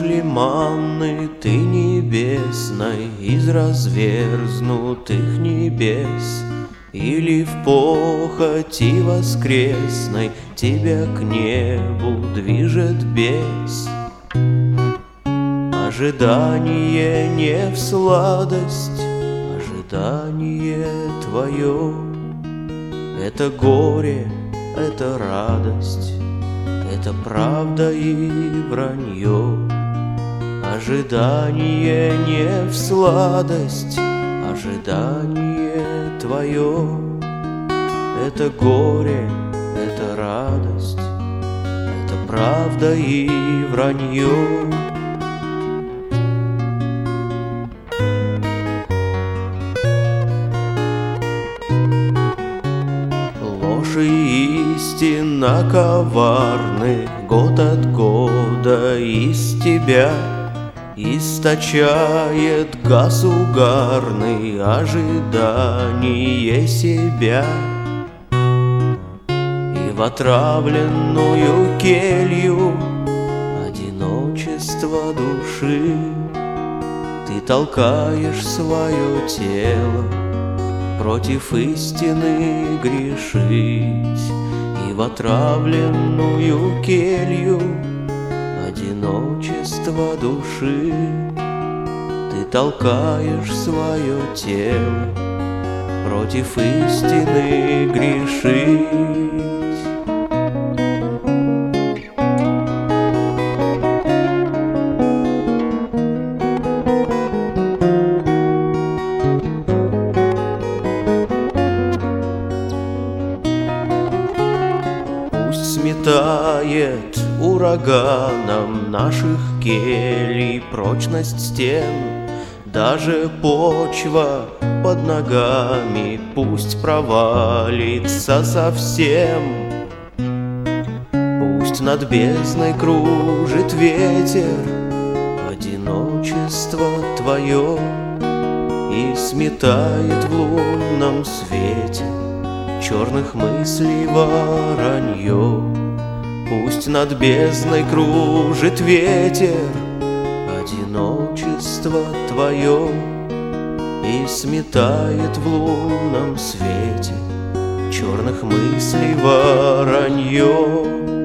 Ждешь ли манны ты небесной из разверзнутых небес, или в похоти воскресной тебя к небу движет бес? Ожидание не в сладость, ожидание твое — это горе, это радость, это правда и вранье. Ожидание не в сладость, ожидание твое — это горе, это радость, это правда и вранье. Ложь и истина коварны, год от года из тебя источает газ угарный ожидание себя. И в отравленную келью одиночества души ты толкаешь свое тело против истины грешить. И в отравленную келью одиночества души ты толкаешь свое тело против истины грешить. Сметает ураганом наших келий прочность стен, даже почва под ногами пусть провалится совсем. Пусть над бездной кружит ветер, одиночество твое, и сметает в лунном свете черных мыслей воронье. Пусть над бездной кружит ветер, одиночество твое, и сметает в лунном свете черных мыслей воронье.